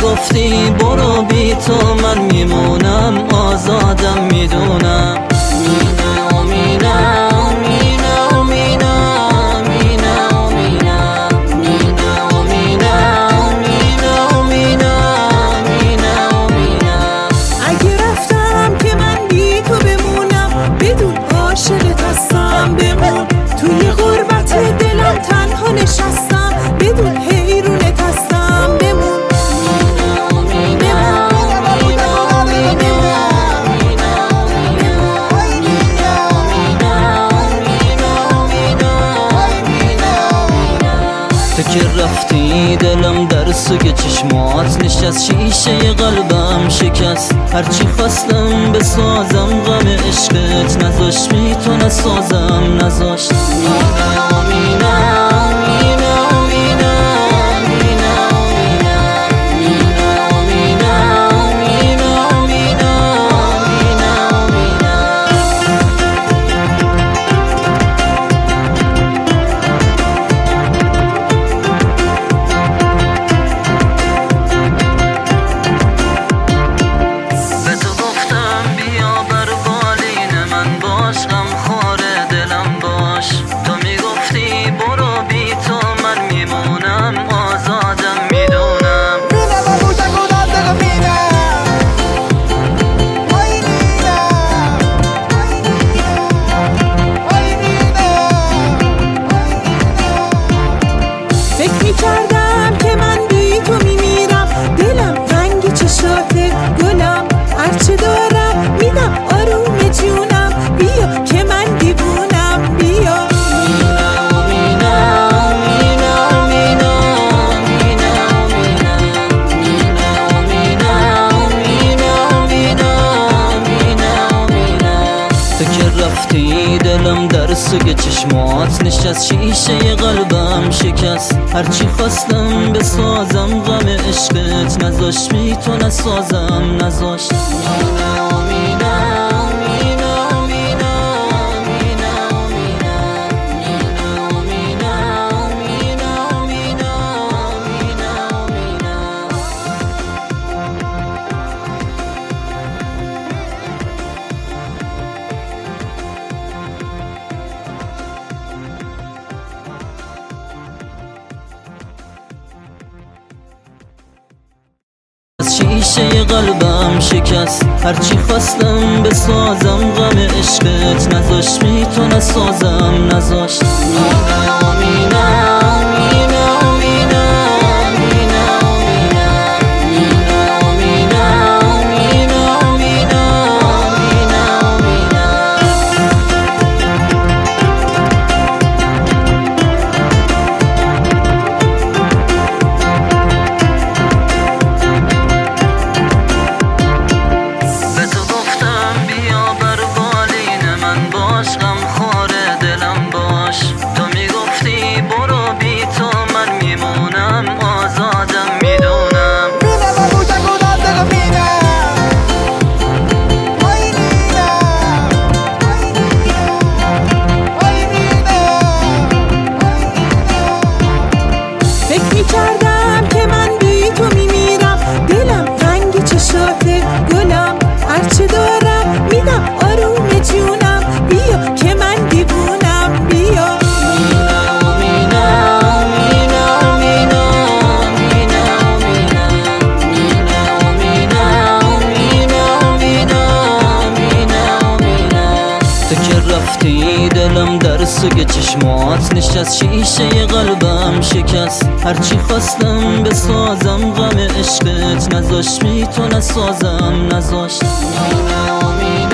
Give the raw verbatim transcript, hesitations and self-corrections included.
میگفتی برو بی تو من میمونم، آزادم میدونم. مینه و مینه و مینه و مینه مینه و مینه مینه و مینه مینه و مینه مینه و مینه. اگه رفتم که من بی تو بمونم، بدون عاشقت هستم بمون. توی غربت دلم تنها نشستم، بدون حیرونت هستم بمون. تو که رفتی دلم در سوی چشمات نشست، شیشه قلبم شکست. هرچی خواستم بسازم غم عشقت نذاشت، بی تو نسازم نذاشت. مینه و مینه مینه و مینه مینه و مینه مینه و مینه مینه و مینه مینه و مینه. به تو گفتم بیا بر بالین من باش، غم خوار دلم باش. تو میگفتی برو بی تو من میمونم، آزادم میدونم. مینه و بوشک و دستق مینه آی مینه آی مینه فکر میکردم که من بی تو میمیرم، دلم رنگ چشات گلم. هرچه دارم میدم آروم جونم، بیا که من دیوونم بیا. رفتی دلم در سوی چشمات نشست، شیشه قلبم شکست. هرچی خواستم بسازم غم عشقت نذاشت، بی تو نسازم نذاشت. مینه و مینه مینه و مینه مینه و مینه مینه و مینه مینه و مینه مینه و مینه. شیشه قلبم شکست. هرچی خواستم بسازم غم عشقت نذاشت، بی تو نسازم نذاشت. مینه و مینه مینه و مینه مینه و مینه مینه و مینه مینه و مینه مینه و مینه. میکردم که من بی تو میمیرم، دلم رنگ چشات گلم. هرچه دارم میدم آروم جونم، بیا که من دیوونم بیا. مینه و مینه مینه و مینه مینه و مینه مینه و مینه مینه و مینه مینه و مینه. تو که رفتی دلم در سوی چشمات نشست، شیشه قلبم شکست. هرچی خواستم بسازم غم عشقت نذاشت، بی تو نسازم نذاشت. مینه و مینه